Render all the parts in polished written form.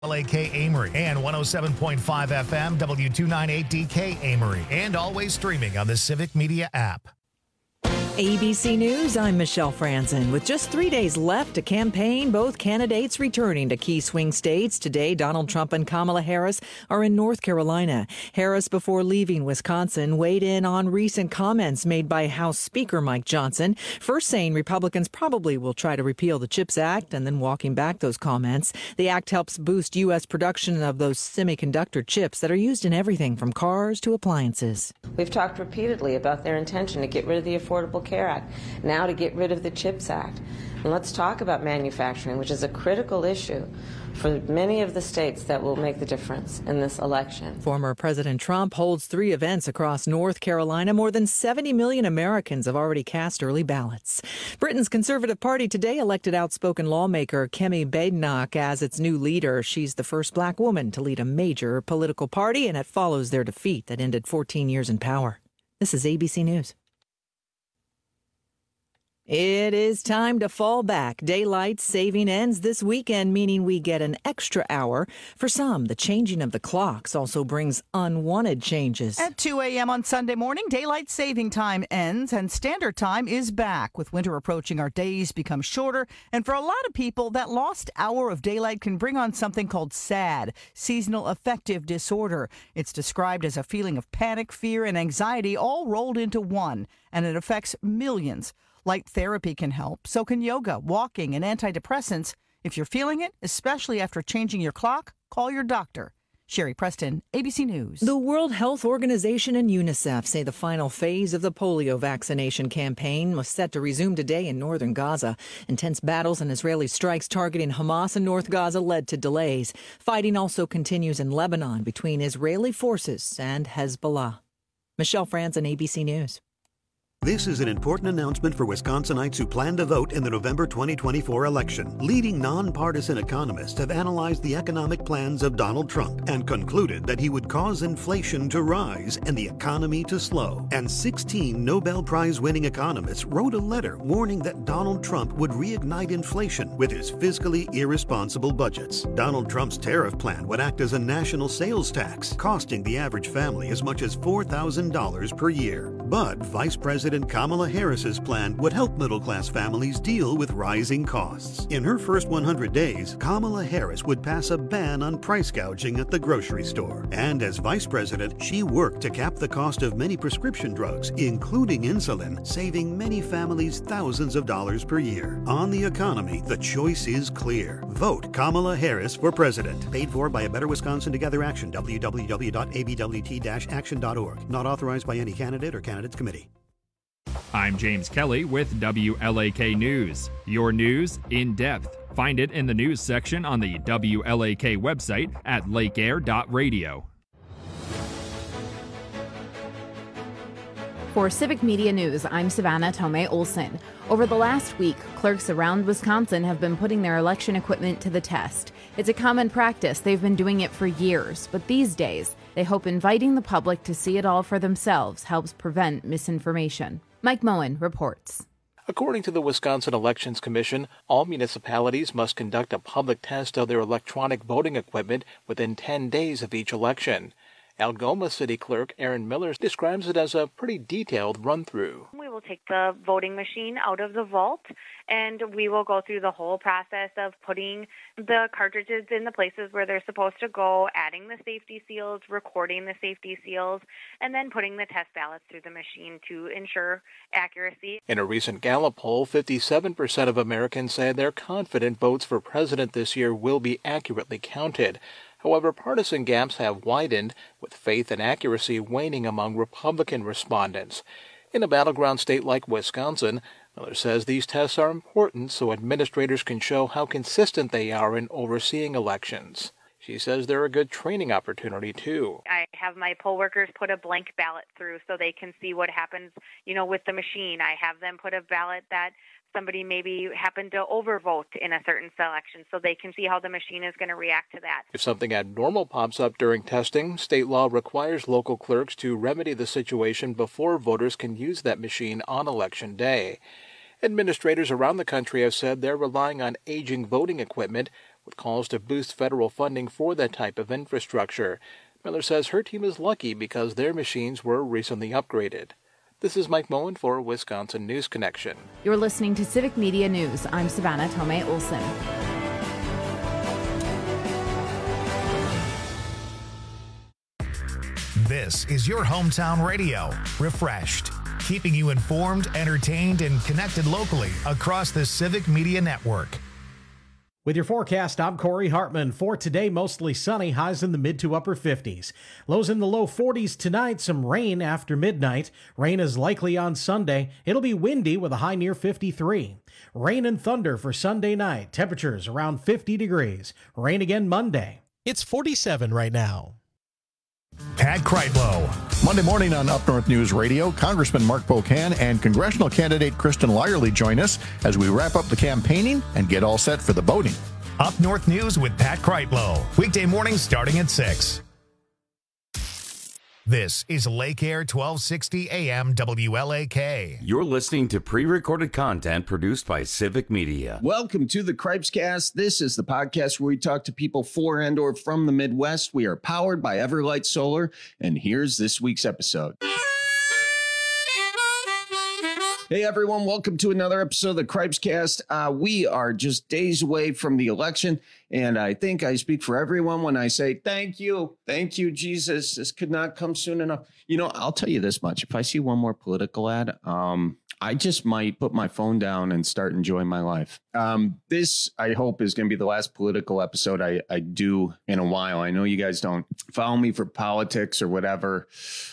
LAK Amory and 107.5 FM W298DK Amory, and always streaming on the Civic Media app. ABC News, I'm Michelle Franzen. With just 3 days left to campaign, both candidates returning to key swing states. Today, Donald Trump and Kamala Harris are in North Carolina. Harris, before leaving Wisconsin, weighed in on recent comments made by House Speaker Mike Johnson, first saying Republicans probably will try to repeal the CHIPS Act, and then walking back those comments. The act helps boost U.S. production of those semiconductor chips that are used in everything from cars to appliances. We've talked repeatedly about their intention to get rid of the Affordable Care Act, now to get rid of the CHIPS Act. And let's talk about manufacturing, which is a critical issue for many of the states that will make the difference in this election. Former President Trump holds 3 events across North Carolina. More than 70 million Americans have already cast early ballots. Britain's Conservative Party today elected outspoken lawmaker Kemi Badenoch as its new leader. She's the first black woman to lead a major political party, and it follows their defeat that ended 14 years in power. This is ABC News. It is time to fall back. Daylight saving ends this weekend, meaning we get an extra hour. For some, the changing of the clocks also brings unwanted changes. At 2 a.m. on Sunday morning, daylight saving time ends and standard time is back. With winter approaching, our days become shorter. And for a lot of people, that lost hour of daylight can bring on something called SAD, seasonal affective disorder. It's described as a feeling of panic, fear, and anxiety all rolled into one, and it affects millions. Light therapy can help, so can yoga, walking, and antidepressants. If you're feeling it, especially after changing your clock, call your doctor. Sherry Preston, ABC News. The World Health Organization and UNICEF say the final phase of the polio vaccination campaign was set to resume today in northern Gaza. Intense battles and Israeli strikes targeting Hamas in North Gaza led to delays. Fighting also continues in Lebanon between Israeli forces and Hezbollah. Michelle Franzen, ABC News. This is an important announcement for Wisconsinites who plan to vote in the November 2024 election. Leading nonpartisan economists have analyzed the economic plans of Donald Trump and concluded that he would cause inflation to rise and the economy to slow. And 16 Nobel Prize-winning economists wrote a letter warning that Donald Trump would reignite inflation with his fiscally irresponsible budgets. Donald Trump's tariff plan would act as a national sales tax, costing the average family as much as $4,000 per year. But Vice President Kamala Harris's plan would help middle-class families deal with rising costs. In her first 100 days, Kamala Harris would pass a ban on price gouging at the grocery store. And as vice president, she worked to cap the cost of many prescription drugs, including insulin, saving many families thousands of dollars per year. On the economy, the choice is clear. Vote Kamala Harris for president. Paid for by A Better Wisconsin Together Action, www.abwt-action.org. Not authorized by any candidate or candidates committee. I'm James Kelly with WLAK News. Your news in depth. Find it in the news section on the WLAK website at lakeair.radio. For Civic Media News, I'm Savannah Tomei Olson. Over the last week, clerks around Wisconsin have been putting their election equipment to the test. It's a common practice. They've been doing it for years. But these days, they hope inviting the public to see it all for themselves helps prevent misinformation. Mike Moen reports. According to the Wisconsin Elections Commission, all municipalities must conduct a public test of their electronic voting equipment within 10 days of each election. Algoma City Clerk Aaron Miller describes it as a pretty detailed run-through. We will take the voting machine out of the vault, and we will go through the whole process of putting the cartridges in the places where they're supposed to go, adding the safety seals, recording the safety seals, and then putting the test ballots through the machine to ensure accuracy. In a recent Gallup poll, 57% of Americans say they're confident votes for president this year will be accurately counted. However, partisan gaps have widened, with faith and accuracy waning among Republican respondents. In a battleground state like Wisconsin, Miller says these tests are important so administrators can show how consistent they are in overseeing elections. She says they're a good training opportunity, too. I have my poll workers put a blank ballot through so they can see what happens, with the machine. I have them put a ballot that somebody maybe happened to overvote in a certain selection so they can see how the machine is going to react to that. If something abnormal pops up during testing, state law requires local clerks to remedy the situation before voters can use that machine on Election Day. Administrators around the country have said they're relying on aging voting equipment, with calls to boost federal funding for that type of infrastructure. Miller says her team is lucky because their machines were recently upgraded. This is Mike Moen for Wisconsin News Connection. You're listening to Civic Media News. I'm Savannah Tomei Olson. This is your hometown radio, Refreshed, keeping you informed, entertained, and connected locally across the Civic Media Network. With your forecast, I'm Corey Hartman. For today, mostly sunny, highs in the mid to upper 50s. Lows in the low 40s tonight, some rain after midnight. Rain is likely on Sunday. It'll be windy with a high near 53. Rain and thunder for Sunday night. Temperatures around 50 degrees. Rain again Monday. It's 47 right now. Pat Kreitlow. Monday morning on Up North News Radio, Congressman Mark Pocan and congressional candidate Kristen Lyerly join us as we wrap up the campaigning and get all set for the voting. Up North News with Pat Kreitlow. Weekday mornings starting at 6. This is Lake Air 1260 AM WLAK. You're listening to pre-recorded content produced by Civic Media. Welcome to the Cripescast. This is the podcast where we talk to people for and or from the Midwest. We are powered by Everlight Solar, and here's this week's episode. Hey everyone, welcome to another episode of the Cripescast. We are just days away from the election, and I think I speak for everyone when I say thank you, Jesus. This could not come soon enough. You know, I'll tell you this much: if I see one more political ad, I just might put my phone down and start enjoying my life. This, I hope, is going to be the last political episode I do in a while. I know you guys don't follow me for politics or whatever,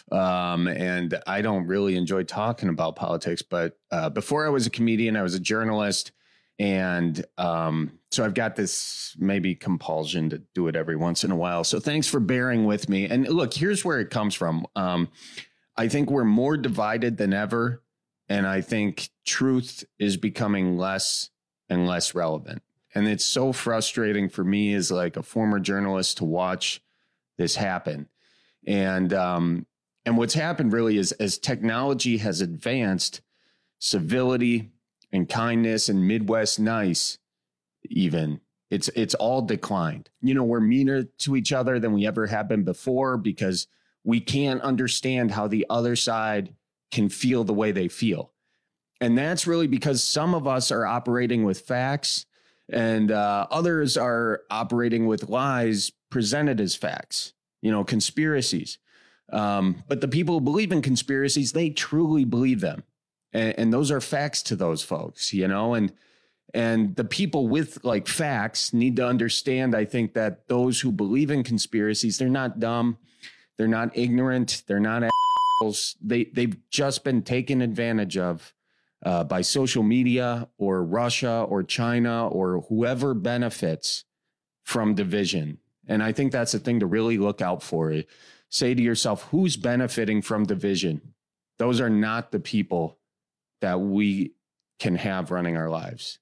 and I don't really enjoy talking about politics. But before I was a comedian, I was a journalist. And so I've got this maybe compulsion to do it every once in a while. So thanks for bearing with me. And look, here's where it comes from. I think we're more divided than ever. And I think truth is becoming less and less relevant. And it's so frustrating for me as like a former journalist to watch this happen. And what's happened really is as technology has advanced, civility and kindness and Midwest nice, even it's all declined. You know, we're meaner to each other than we ever have been before because we can't understand how the other side can feel the way they feel. And that's really because some of us are operating with facts and others are operating with lies presented as facts, you know, conspiracies. But the people who believe in conspiracies, they truly believe them. And those are facts to those folks, you know, and the people with like facts need to understand, I think, that those who believe in conspiracies, they're not dumb. They're not ignorant. They're not assholes. They've just been taken advantage of by social media or Russia or China or whoever benefits from division. And I think that's the thing to really look out for. Say to yourself, who's benefiting from division? Those are not the people that we can have running our lives.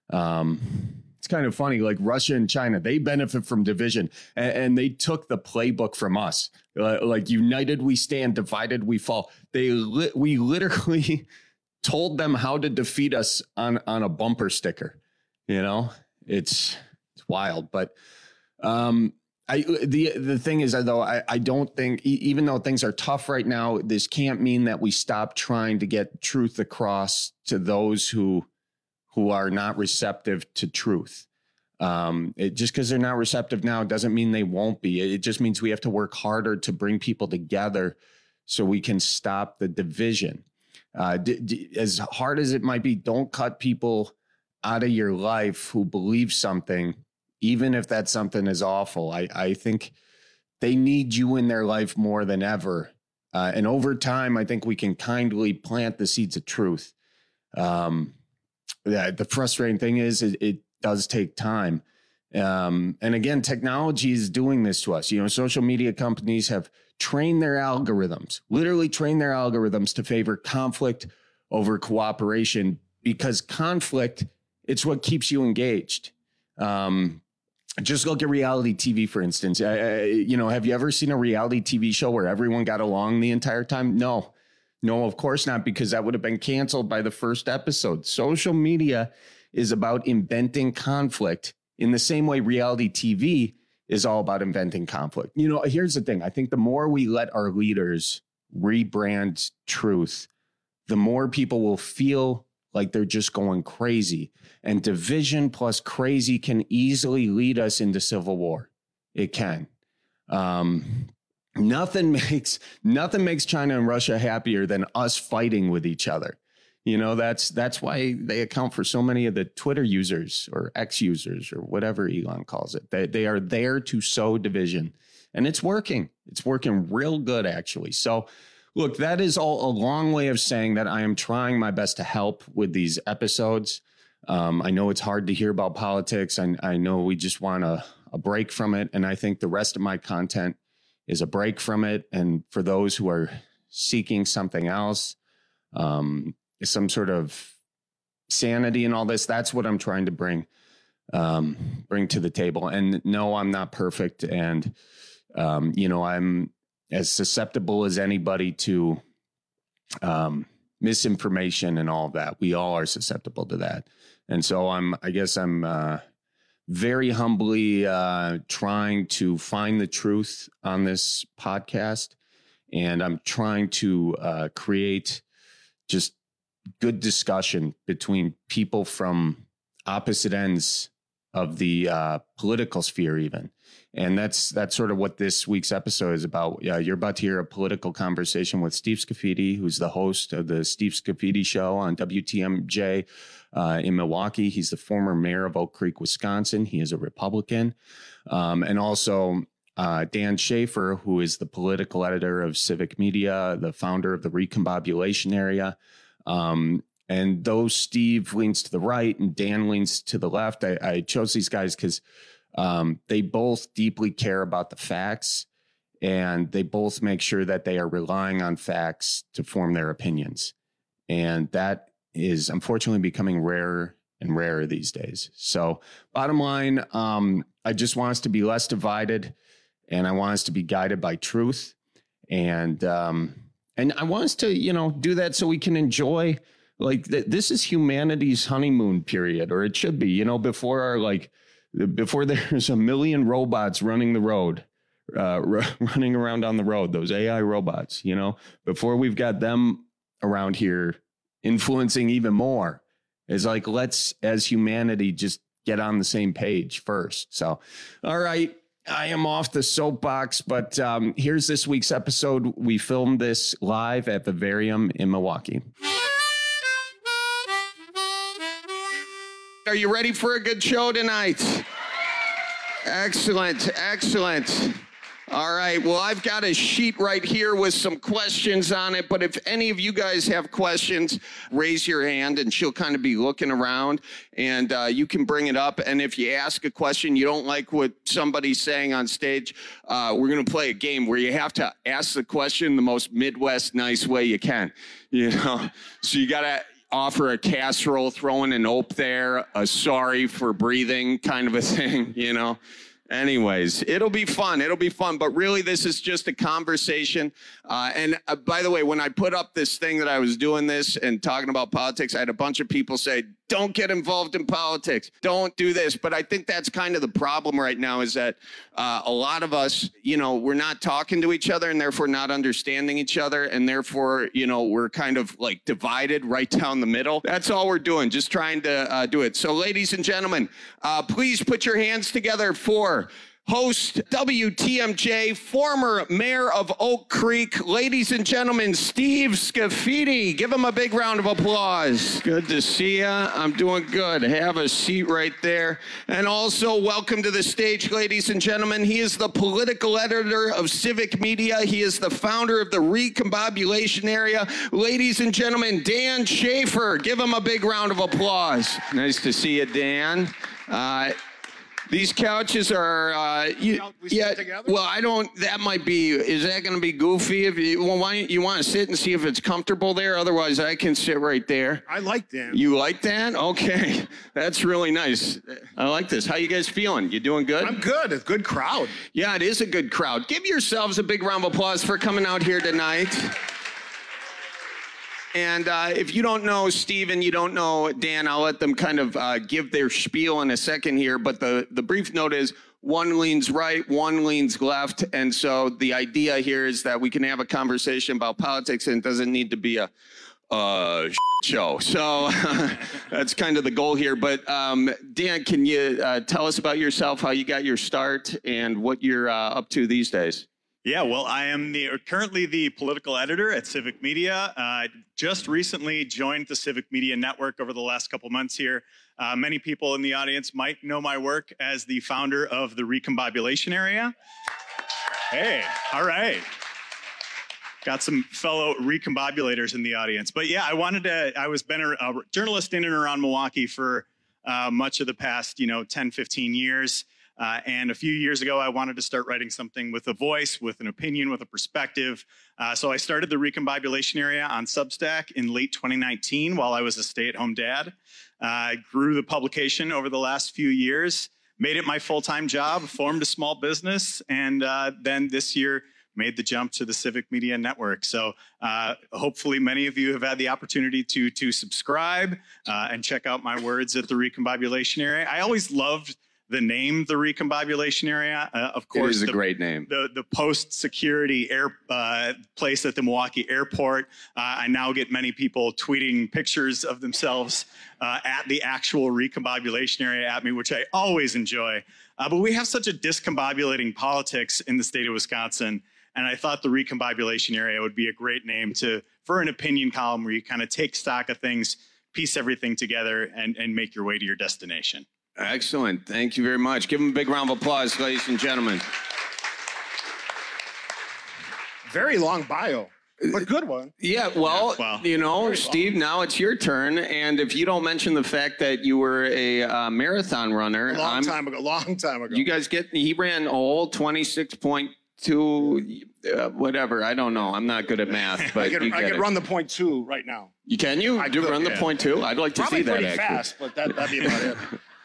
It's kind of funny, like Russia and China, they benefit from division and they took the playbook from us. Like united we stand, divided we fall. We literally told them how to defeat us on a bumper sticker. You know, it's wild. But the thing is, though, I don't think, even though things are tough right now, this can't mean that we stop trying to get truth across to those who are not receptive to truth. Just because they're not receptive now doesn't mean they won't be. It just means we have to work harder to bring people together so we can stop the division. As hard as it might be, don't cut people out of your life who believe something, even if that something is awful. I think they need you in their life more than ever. And over time, I think we can kindly plant the seeds of truth. The frustrating thing is it does take time. And again, technology is doing this to us. You know, social media companies have trained their algorithms, literally trained their algorithms to favor conflict over cooperation, because conflict, it's what keeps you engaged. Just look at reality TV, for instance. Have you ever seen a reality TV show where everyone got along the entire time? No, of course not, because that would have been canceled by the first episode. Social media is about inventing conflict in the same way reality TV is all about inventing conflict. You know, here's the thing. I think the more we let our leaders rebrand truth, the more people will feel like they're just going crazy. And division plus crazy can easily lead us into civil war. It can. Nothing makes China and Russia happier than us fighting with each other. You know, that's why they account for so many of the Twitter users or X users or whatever Elon calls it. They are there to sow division, and it's working. It's working real good, actually. So, look, that is all a long way of saying that I am trying my best to help with these episodes. I know it's hard to hear about politics. I know we just want a break from it, and I think the rest of my content is a break from it. And for those who are seeking something else, some sort of sanity and all this, that's what I'm trying to bring to the table. And no, I'm not perfect. And, you know, I'm as susceptible as anybody to misinformation and all of that. We all are susceptible to that. And so I guess I'm very humbly trying to find the truth on this podcast. And I'm trying to create just good discussion between people from opposite ends of the political sphere even. And that's sort of what this week's episode is about. You're about to hear a political conversation with Steve Scafidi, who's the host of the Steve Scafidi Show on WTMJ in Milwaukee. He's the former mayor of Oak Creek, Wisconsin. He is a Republican. And also Dan Schaefer, who is the political editor of Civic Media, the founder of the Recombobulation Area. And though Steve leans to the right and Dan leans to the left, I chose these guys because they both deeply care about the facts, and they both make sure that they are relying on facts to form their opinions. And that is unfortunately becoming rarer and rarer these days. So bottom line, I just want us to be less divided, and I want us to be guided by truth. And I want us to, you know, do that so we can enjoy, like, this is humanity's honeymoon period, or it should be, you know, before there's a million robots running the road, running around on the road, those AI robots, you know, before we've got them around here influencing even more. It's like, let's, as humanity, just get on the same page first. So, all right. I am off the soapbox, but here's this week's episode. We filmed this live at Vivarium in Milwaukee. Are you ready for a good show tonight? Excellent, excellent. All right, well, I've got a sheet right here with some questions on it, but if any of you guys have questions, raise your hand and she'll kind of be looking around and you can bring it up. And if you ask a question, you don't like what somebody's saying on stage, we're going to play a game where you have to ask the question the most Midwest nice way you can, you know? So you got to offer a casserole, throwing an ope there, a sorry for breathing kind of a thing, you know? Anyways, it'll be fun. It'll be fun. But really, this is just a conversation. And by the way, when I put up this thing that I was doing this and talking about politics, I had a bunch of people say, don't get involved in politics. Don't do this. But I think that's kind of the problem right now is that a lot of us, you know, we're not talking to each other and therefore not understanding each other. And therefore, you know, we're kind of like divided right down the middle. That's all we're doing, just trying to do it. So ladies and gentlemen, please put your hands together for host WTMJ, former mayor of Oak Creek, ladies and gentlemen, Steve Scafidi. Give him a big round of applause. Good to see you. I'm doing good. Have a seat right there. And also welcome to the stage, ladies and gentlemen. He is the political editor of Civic Media. He is the founder of the Recombobulation Area. Ladies and gentlemen, Dan Schaefer. Give him a big round of applause. Nice to see you, Dan. These couches are, well, I don't, that might be, is that going to be goofy? If you, well, why you want to sit and see if it's comfortable there? Otherwise, I can sit right there. I like that. You like that? Okay. That's really nice. I like this. How you guys feeling? You doing good? I'm good. It's a good crowd. Yeah, it is a good crowd. Give yourselves a big round of applause for coming out here tonight. And if you don't know Steve and you don't know Dan, I'll let them kind of give their spiel in a second here. But the brief note is one leans right, one leans left. And so the idea here is that we can have a conversation about politics and it doesn't need to be a show. So that's kind of the goal here. But Dan, can you tell us about yourself, how you got your start and what you're up to these days? Yeah, well, I am currently the political editor at Civic Media. I just recently joined the Civic Media Network over the last couple months here. Many people in the audience might know my work as the founder of the Recombobulation Area. Hey, all right. Got some fellow recombobulators in the audience. But yeah, I was been a journalist in and around Milwaukee for much of the past, 10, 15 years. And a few years ago, I wanted to start writing something with a voice, with an opinion, with a perspective. So I started the Recombobulation Area on Substack in late 2019 while I was a stay-at-home dad. I grew the publication over the last few years, made it my full-time job, formed a small business, and then this year made the jump to the Civic Media Network. So hopefully many of you have had the opportunity to subscribe and check out my words at the Recombobulation Area. I always loved the name, the Recombobulation Area. Of course, it is a great name. The post-security place at the Milwaukee airport. I now get many people tweeting pictures of themselves at the actual Recombobulation Area at me, which I always enjoy. But we have such a discombobulating politics in the state of Wisconsin, and I thought the Recombobulation Area would be a great name for an opinion column where you kind of take stock of things, piece everything together, and make your way to your destination. Excellent. Thank you very much. Give them a big round of applause, ladies and gentlemen. Very long bio, but good one. Yeah, well, Steve, now it's your turn. And if you don't mention the fact that you were a marathon runner. A long time ago. You guys he ran a whole 26.2, whatever. I don't know. I'm not good at math. But I could run the 0.2 right now. Can you? I do run the 0.2? I'd like to see that. Probably pretty fast, but that'd be about it.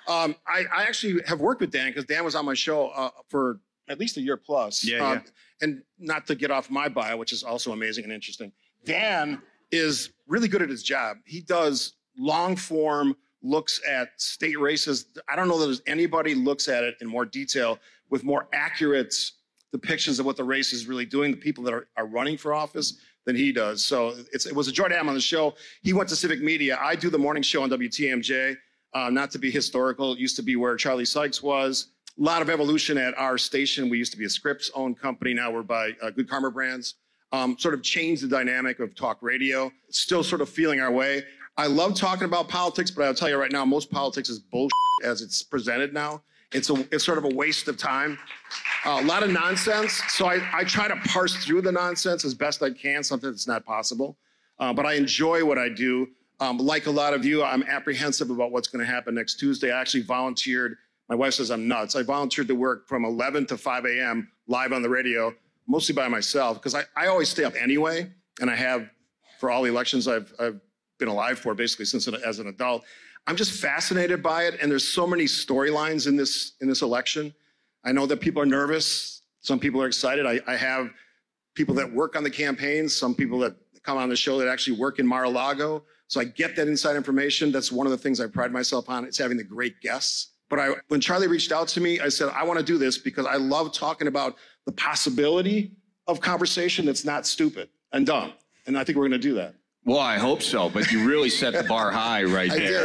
I actually have worked with Dan because Dan was on my show for at least a year plus. Yeah. And not to get off my bio, which is also amazing and interesting. Dan is really good at his job. He does long form looks at state races. I don't know that there's anybody looks at it in more detail with more accurate depictions of what the race is really doing, the people that are running for office, than he does. So it was a joy to have him on the show. He went to Civic Media. I do the morning show on WTMJ. Not to be historical, it used to be where Charlie Sykes was. A lot of evolution at our station. We used to be a Scripps-owned company. Now we're by Good Karma Brands. Sort of changed the dynamic of talk radio. Still sort of feeling our way. I love talking about politics, but I'll tell you right now, most politics is bullshit as it's presented now. It's sort of a waste of time. A lot of nonsense. So I try to parse through the nonsense as best I can. Sometimes it's not possible. But I enjoy what I do. Like a lot of you, I'm apprehensive about what's going to happen next Tuesday. I actually volunteered. My wife says I'm nuts. I volunteered to work from 11 to 5 a.m. live on the radio, mostly by myself, because I always stay up anyway, and I have for all the elections I've been alive for, basically since as an adult. I'm just fascinated by it, and there's so many storylines in this election. I know that people are nervous. Some people are excited. I have people that work on the campaigns, some people that come on the show that actually work in Mar-a-Lago. So I get that inside information. That's one of the things I pride myself on. It's having the great guests. But when Charlie reached out to me, I said, I want to do this because I love talking about the possibility of conversation that's not stupid and dumb. And I think we're going to do that. Well, I hope so, but you really set the bar high right there.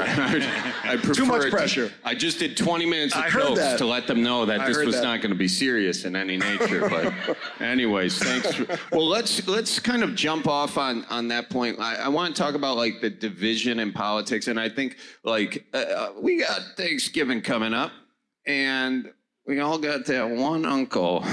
I prefer too much pressure. I just did 20 minutes of jokes to let them know that this was not going to be serious in any nature. But anyways, thanks. Well, let's kind of jump off on that point. I want to talk about like the division in politics, and I think like we got Thanksgiving coming up, and we all got that one uncle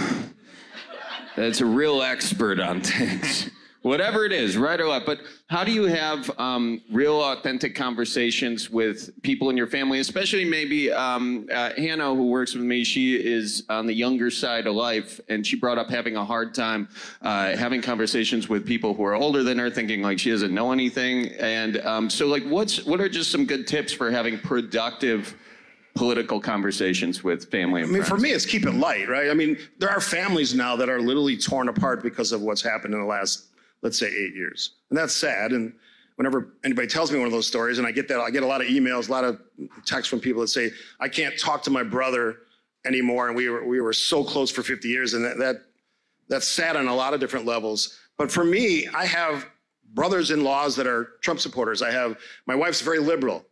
that's a real expert on things. Whatever it is, right or left. But how do you have real, authentic conversations with people in your family, especially maybe Hannah, who works with me, she is on the younger side of life, and she brought up having a hard time having conversations with people who are older than her, thinking like she doesn't know anything. And so like what are just some good tips for having productive political conversations with family and friends? For me, it's keep it light, right? I mean, there are families now that are literally torn apart because of what's happened in the last, let's say, 8 years. And that's sad. And whenever anybody tells me one of those stories, and I get a lot of emails, a lot of texts from people that say, I can't talk to my brother anymore, and we were so close for 50 years, and that's sad on a lot of different levels. But for me, I have brothers-in-laws that are Trump supporters. My wife's very liberal.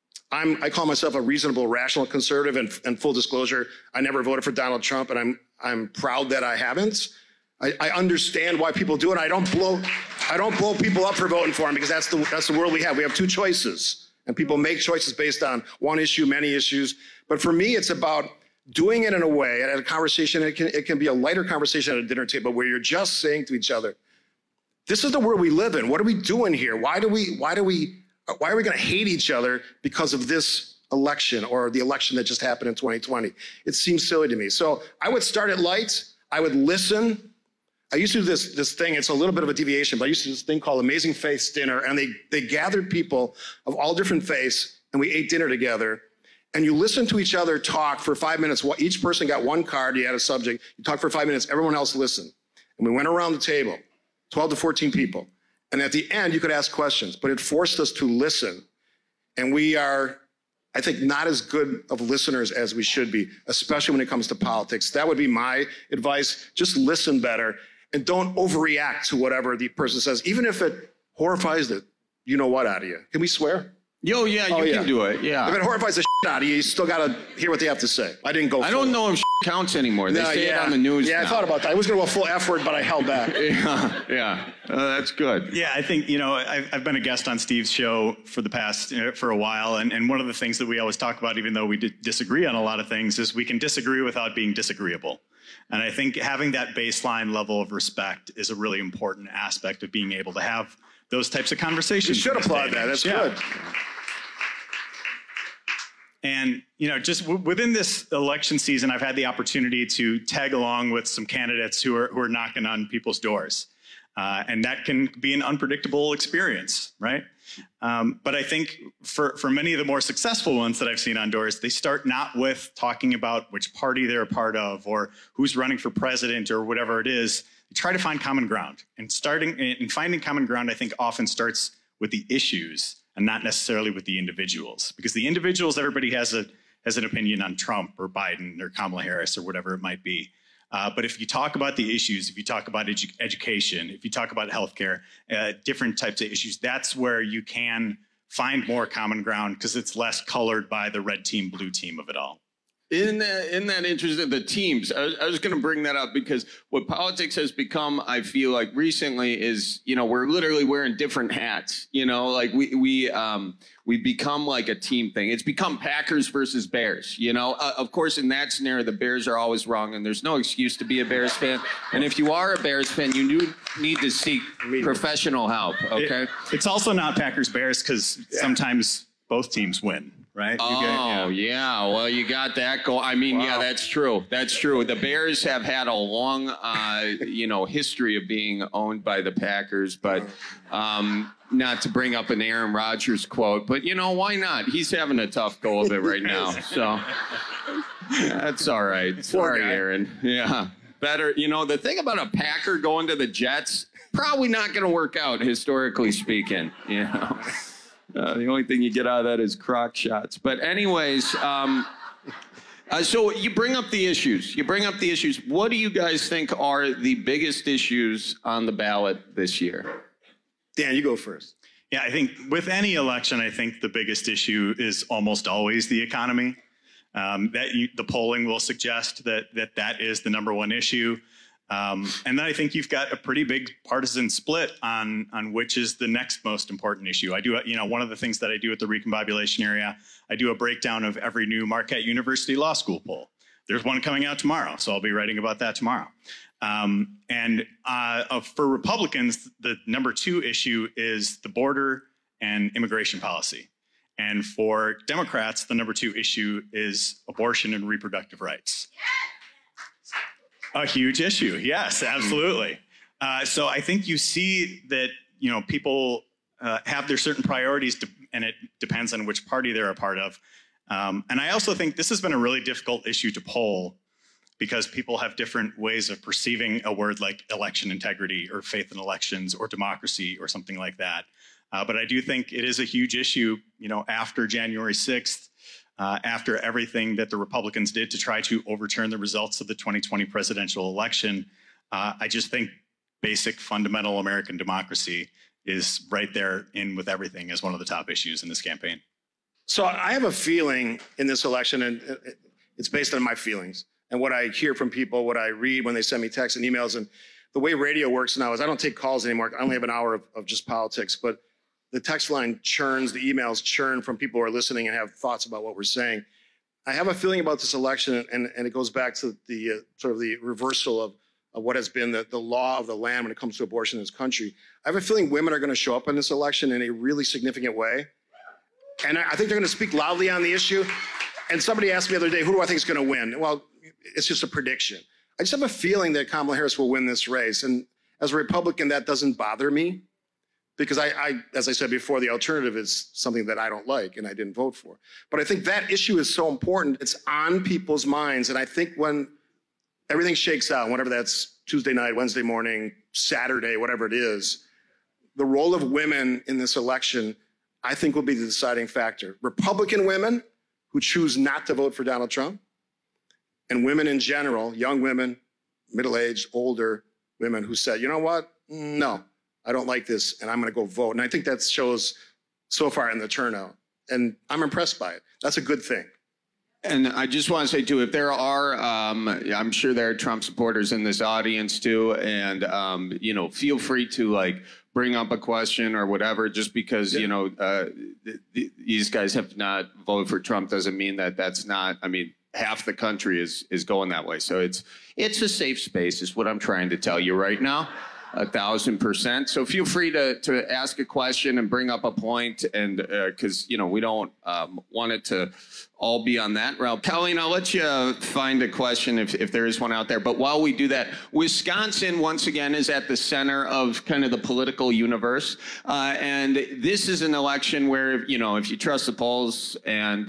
I call myself a reasonable, rational conservative, and full disclosure, I never voted for Donald Trump, and I'm proud that I haven't. I understand why people do it. I don't blow people up for voting for him, because that's the world we have. We have two choices, and people make choices based on one issue, many issues. But for me, it's about doing it in a way, at a conversation, it can be a lighter conversation at a dinner table where you're just saying to each other, this is the world we live in. What are we doing here? Why are we going to hate each other because of this election or the election that just happened in 2020? It seems silly to me. So I would start it light. I would listen. I used to do this thing. It's a little bit of a deviation, but I used to do this thing called Amazing Faiths Dinner, and they gathered people of all different faiths, and we ate dinner together. And you listen to each other talk for 5 minutes. Each person got one card. You had a subject. You talked for 5 minutes. Everyone else listened. And we went around the table, 12 to 14 people. And at the end, you could ask questions, but it forced us to listen. And we are, I think, not as good of listeners as we should be, especially when it comes to politics. That would be my advice. Just listen better and don't overreact to whatever the person says, even if it horrifies the you know what out of you. Can we swear? You can do it. Yeah. If it horrifies the shit out of you, you still got to hear what they have to say. I didn't go. I don't know if counts anymore. They say it on the news. Yeah, now. I thought about that. I was going to go full F word, but I held back. Yeah. That's good. Yeah, I think, I've been a guest on Steve's show for a while. And one of the things that we always talk about, even though we disagree on a lot of things, is we can disagree without being disagreeable. And I think having that baseline level of respect is a really important aspect of being able to have those types of conversations. You should applaud that. That's good. And, just within this election season, I've had the opportunity to tag along with some candidates who are knocking on people's doors. And that can be an unpredictable experience, right? But I think for many of the more successful ones that I've seen on doors, they start not with talking about which party they're a part of or who's running for president or whatever it is. They try to find common ground. And finding common ground, I think, often starts with the issues and not necessarily with the individuals. Because the individuals, everybody has an opinion on Trump or Biden or Kamala Harris or whatever it might be. But if you talk about the issues, if you talk about education, if you talk about healthcare, different types of issues, that's where you can find more common ground because it's less colored by the red team, blue team of it all. In that interest of the teams, I was going to bring that up because what politics has become, I feel like recently is, we're literally wearing different hats, like we become like a team thing. It's become Packers versus Bears, of course, in that scenario, the Bears are always wrong and there's no excuse to be a Bears fan. And if you are a Bears fan, you need to seek professional help. Okay. It's also not Packers Bears because sometimes both teams win. Right? Yeah. Well, you got that go. I mean, wow. Yeah, that's true. That's true. The Bears have had a long, history of being owned by the Packers, but not to bring up an Aaron Rodgers quote, but why not? He's having a tough go of it right now. So that's all right. Sorry, Aaron. Yeah. Better. The thing about a Packer going to the Jets, probably not going to work out historically speaking, The only thing you get out of that is crock shots. But anyways, so you bring up the issues. What do you guys think are the biggest issues on the ballot this year? Dan, you go first. Yeah, I think with any election, I think the biggest issue is almost always the economy. The polling will suggest that is the number one issue. And then I think you've got a pretty big partisan split on which is the next most important issue. I do, one of the things that I do at the Recombobulation area, I do a breakdown of every new Marquette University Law School poll. There's one coming out tomorrow, so I'll be writing about that tomorrow. For Republicans, the number two issue is the border and immigration policy. And for Democrats, the number two issue is abortion and reproductive rights. A huge issue. Yes, absolutely. So I think you see that, people have their certain priorities and it depends on which party they're a part of. And I also think this has been a really difficult issue to poll because people have different ways of perceiving a word like election integrity or faith in elections or democracy or something like that. But I do think it is a huge issue, after January 6th, after everything that the Republicans did to try to overturn the results of the 2020 presidential election. I just think basic fundamental American democracy is right there in with everything as one of the top issues in this campaign. So I have a feeling in this election, and it's based on my feelings and what I hear from people, what I read when they send me texts and emails. And the way radio works now is I don't take calls anymore. I only have an hour of just politics, but the text line churns, the emails churn from people who are listening and have thoughts about what we're saying. I have a feeling about this election, and it goes back to the sort of the reversal of what has been the law of the land when it comes to abortion in this country. I have a feeling women are going to show up in this election in a really significant way. And I think they're going to speak loudly on the issue. And somebody asked me the other day, who do I think is going to win? Well, it's just a prediction. I just have a feeling that Kamala Harris will win this race. And as a Republican, that doesn't bother me because I, as I said before, the alternative is something that I don't like and I didn't vote for. But I think that issue is so important. It's on people's minds. And I think when everything shakes out, whatever that's Tuesday night, Wednesday morning, Saturday, whatever it is, the role of women in this election, I think, will be the deciding factor. Republican women who choose not to vote for Donald Trump, and women in general, young women, middle-aged, older women who said, you know what? No, I don't like this, and I'm going to go vote. And I think that shows so far in the turnout. And I'm impressed by it. That's a good thing. And I just want to say, too, if there are, I'm sure there are Trump supporters in this audience, too, and, feel free to, bring up a question or whatever, just because, these guys have not voted for Trump doesn't mean that that's not, half the country is going that way. So it's a safe space is what I'm trying to tell you right now. 1,000%. So feel free to ask a question and bring up a point, and because we don't want it to all be on that route. Colleen, I'll let you find a question if there is one out there. But while we do that, Wisconsin once again is at the center of kind of the political universe, and this is an election where if you trust the polls and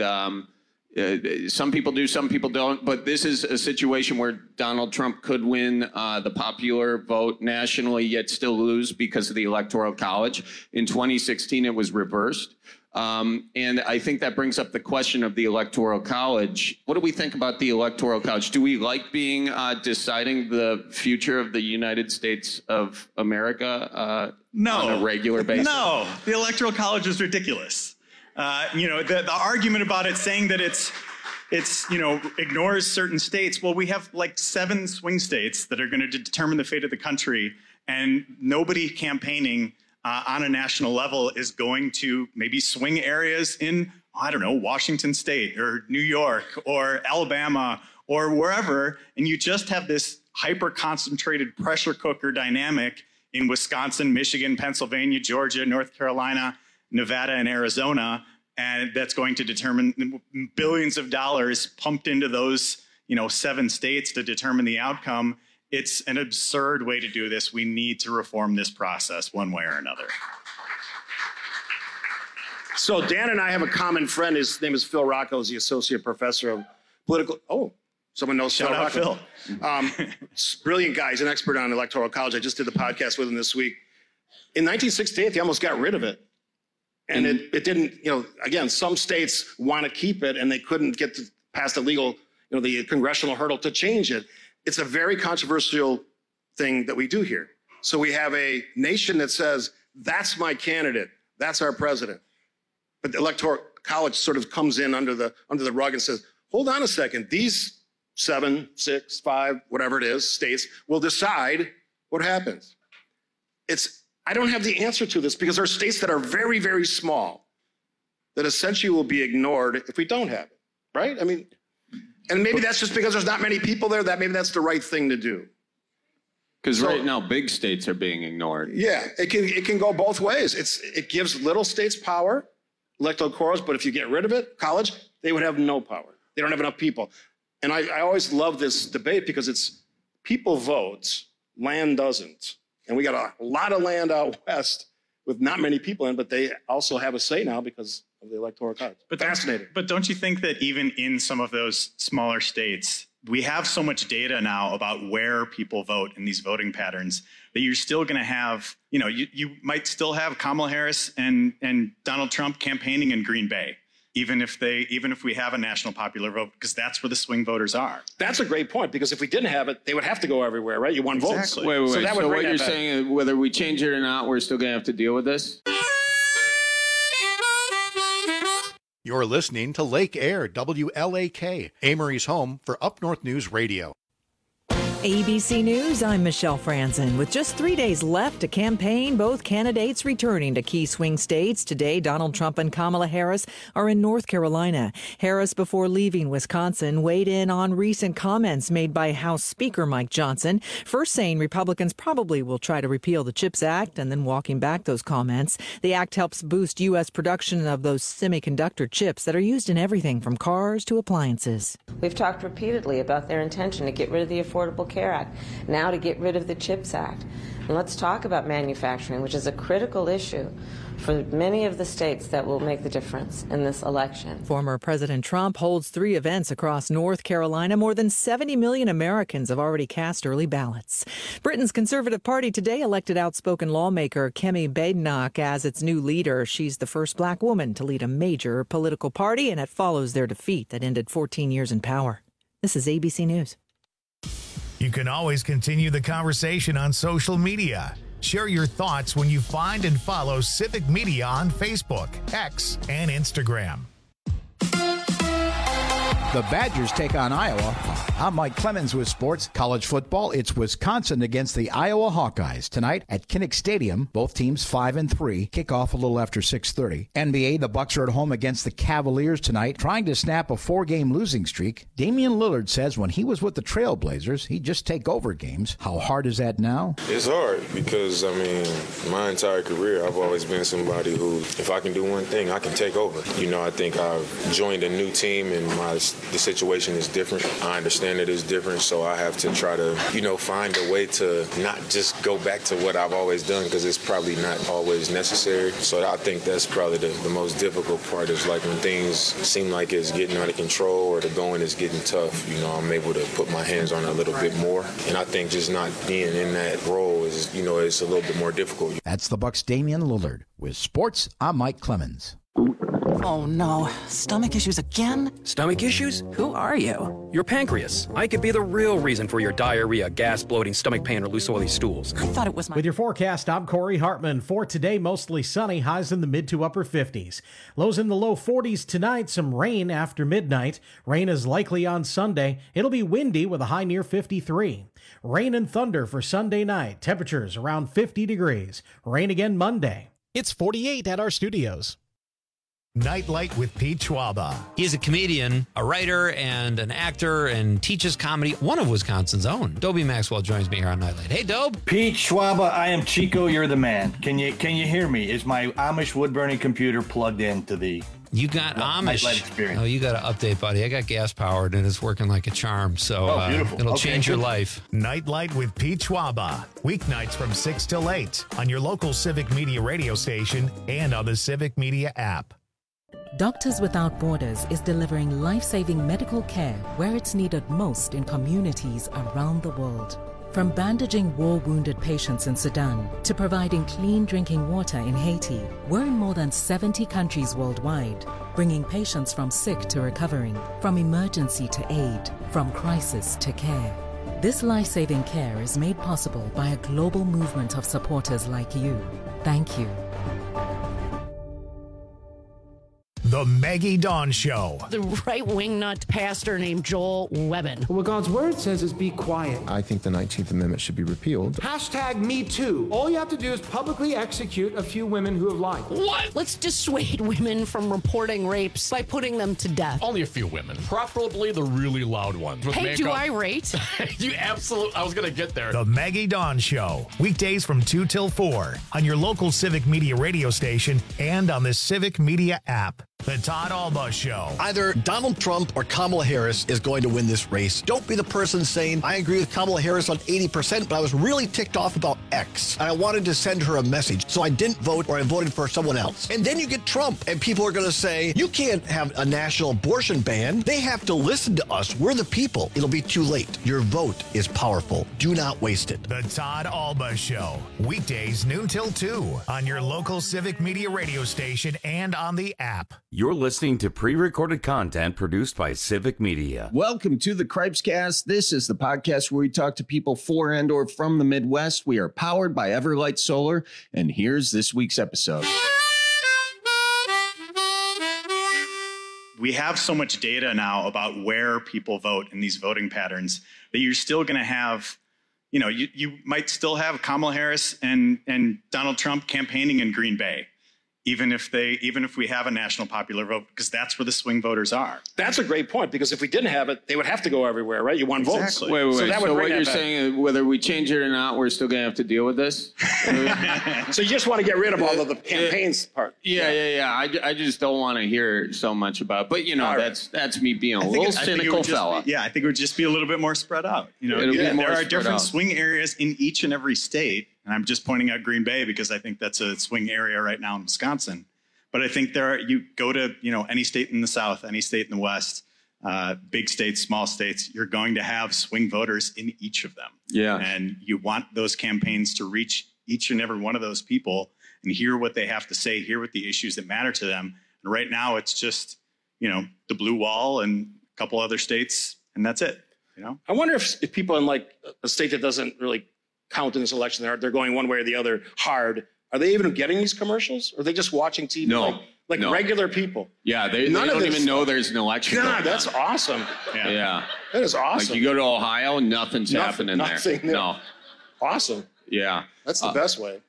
some people do, some people don't, but this is a situation where Donald Trump could win the popular vote nationally, yet still lose because of the Electoral College. In 2016, it was reversed. And I think that brings up the question of the Electoral College. What do we think about the Electoral College? Do we like being deciding the future of the United States of America on a regular basis? No, the Electoral College is ridiculous. The argument about it saying that it's ignores certain states. Well, we have 7 swing states that are going to determine the fate of the country, and nobody campaigning on a national level is going to maybe swing areas in, Washington State or New York or Alabama or wherever. And you just have this hyper-concentrated pressure cooker dynamic in Wisconsin, Michigan, Pennsylvania, Georgia, North Carolina, Nevada, and Arizona, and that's going to determine billions of dollars pumped into those, 7 states to determine the outcome. It's an absurd way to do this. We need to reform this process one way or another. So Dan and I have a common friend. His name is Phil Rocco. He's the associate professor of political. Oh, someone knows Phil Rocco. Phil. Brilliant guy. He's an expert on Electoral College. I just did the podcast with him this week. In 1968, they almost got rid of it. And it didn't, again, some states want to keep it and they couldn't get past the legal, the congressional hurdle to change it. It's a very controversial thing that we do here. So we have a nation that says, that's my candidate, that's our president. But the Electoral College sort of comes in under the rug and says, hold on a second, these 7, 6, 5, whatever it is, states will decide what happens. I don't have the answer to this because there are states that are very, very small that essentially will be ignored if we don't have it, right? And maybe that's just because there's not many people there, maybe that's the right thing to do. Because right now, big states are being ignored. Yeah, it can go both ways. It gives little states power, electoral college, but if you get rid of it, college, they would have no power. They don't have enough people. And I always love this debate because it's people vote, land doesn't. And we got a lot of land out west with not many people in, but they also have a say now because of the Electoral College. Fascinating. But don't you think that even in some of those smaller states, we have so much data now about where people vote in these voting patterns that you're still going to have, you might still have Kamala Harris and Donald Trump campaigning in Green Bay, even if we have a national popular vote, because that's where the swing voters are. That's a great point, because if we didn't have it, they would have to go everywhere, right? You want votes. Wait. So what you're saying is whether we change it or not, we're still going to have to deal with this? You're listening to Lake Air, WLAK, Amory's home for Up North News Radio. ABC News, I'm Michelle Franzen. With just 3 days left to campaign, both candidates returning to key swing states. Today, Donald Trump and Kamala Harris are in North Carolina. Harris, before leaving Wisconsin, weighed in on recent comments made by House Speaker Mike Johnson, first saying Republicans probably will try to repeal the CHIPS Act and then walking back those comments. The act helps boost U.S. production of those semiconductor chips that are used in everything from cars to appliances. We've talked repeatedly about their intention to get rid of the Affordable Care Act, now to get rid of the CHIPS Act. And let's talk about manufacturing, which is a critical issue for many of the states that will make the difference in this election. Former President Trump holds 3 events across North Carolina. More than 70 million Americans have already cast early ballots. Britain's Conservative Party today elected outspoken lawmaker Kemi Badenoch as its new leader. She's the first black woman to lead a major political party, and it follows their defeat that ended 14 years in power. This is ABC News. You can always continue the conversation on social media. Share your thoughts when you find and follow Civic Media on Facebook, X, and Instagram. The Badgers take on Iowa. I'm Mike Clemens with sports. College football, it's Wisconsin against the Iowa Hawkeyes tonight at Kinnick Stadium. Both teams 5-3. Kickoff a little after 6:30. NBA, the Bucks are at home against the Cavaliers tonight, trying to snap a 4-game losing streak. Damian Lillard says when he was with the Trailblazers, he'd just take over games. How hard is that now? It's hard because, my entire career, I've always been somebody who, if I can do one thing, I can take over. I think I've joined a new team and the situation is different. I understand it is different, so I have to try to, find a way to not just go back to what I've always done, because it's probably not always necessary. So I think that's probably the most difficult part, is like when things seem like it's getting out of control or the going is getting tough, I'm able to put my hands on it a little bit more. And I think just not being in that role is, it's a little bit more difficult. That's the Bucks' Damian Lillard. With sports, I'm Mike Clemens. Oh no, stomach issues again? Stomach issues? Who are you? Your pancreas. I could be the real reason for your diarrhea, gas, bloating, stomach pain, or loose oily stools. I thought it was With your forecast, I'm Corey Hartman. For today, mostly sunny, highs in the mid to upper 50s. Lows in the low 40s tonight, some rain after midnight. Rain is likely on Sunday. It'll be windy with a high near 53. Rain and thunder for Sunday night. Temperatures around 50 degrees. Rain again Monday. It's 48 at our studios. Nightlight with Pete Schwaba. He is a comedian, a writer, and an actor, and teaches comedy. One of Wisconsin's own. Dobie Maxwell joins me here on Nightlight. Hey, Dobe. Pete Schwaba, I am Chico. You're the man. Can you hear me? Is my Amish wood burning computer plugged into the? You got Amish. Nightlight experience. Oh, you got to update, buddy. I got gas powered and it's working like a charm. So it'll change your life. Nightlight with Pete Schwaba. Weeknights from 6 till 8 on your local Civic Media radio station and on the Civic Media app. Doctors Without Borders is delivering life-saving medical care where it's needed most in communities around the world. From bandaging war-wounded patients in Sudan to providing clean drinking water in Haiti, we're in more than 70 countries worldwide, bringing patients from sick to recovering, from emergency to aid, from crisis to care. This life-saving care is made possible by a global movement of supporters like you. Thank you. The Maggie Dawn Show. The right-wing nut pastor named Joel Webben. What God's word says is be quiet. I think the 19th Amendment should be repealed. #MeToo. All you have to do is publicly execute a few women who have lied. What? Let's dissuade women from reporting rapes by putting them to death. Only a few women, preferably the really loud ones. Hey, makeup. Do I rate? You absolutely, I was going to get there. The Maggie Dawn Show. Weekdays from 2 till 4 on your local Civic Media radio station and on the Civic Media app. The Todd Alba Show. Either Donald Trump or Kamala Harris is going to win this race. Don't be the person saying, I agree with Kamala Harris on 80%, but I was really ticked off about X. And I wanted to send her a message, so I didn't vote or I voted for someone else. And then you get Trump, and people are going to say, you can't have a national abortion ban. They have to listen to us. We're the people. It'll be too late. Your vote is powerful. Do not waste it. The Todd Alba Show. Weekdays noon till 2 on your local Civic Media radio station and on the app. You're listening to pre-recorded content produced by Civic Media. Welcome to the Cripescast. This is the podcast where we talk to people for and or from the Midwest. We are powered by Everlight Solar, and here's this week's episode. We have so much data now about where people vote in these voting patterns that you're still going to have, you know, you might still have Kamala Harris and Donald Trump campaigning in Green Bay. Even if we have a national popular vote, because that's where the swing voters are. That's a great point, because if we didn't have it, they would have to go everywhere, right? You want votes. Wait. So what you're saying is whether we change it or not, we're still going to have to deal with this? So you just want to get rid of all of the campaigns part. Yeah. I just don't want to hear so much about it. But, you know, that's me being a little cynical fella. I think it would just be a little bit more spread out. You know, there are different swing areas in each and every state. And I'm just pointing out Green Bay because I think that's a swing area right now in Wisconsin. But I think you go to, you know, any state in the South, any state in the West, big states, small states, you're going to have swing voters in each of them. Yeah. And you want those campaigns to reach each and every one of those people and hear what they have to say, hear what the issues that matter to them. And right now it's just, you know, the blue wall and a couple other states, and that's it. You know, I wonder if people in like a state that doesn't really count in this election, they're going one way or the other hard. Are they even getting these commercials? Or are they just watching TV? No. Like regular people? Yeah, they don't even know there's an election. God, that's awesome. Yeah. That is awesome. Like you go to Ohio, nothing's happening there. No. Awesome. Yeah. That's the best way.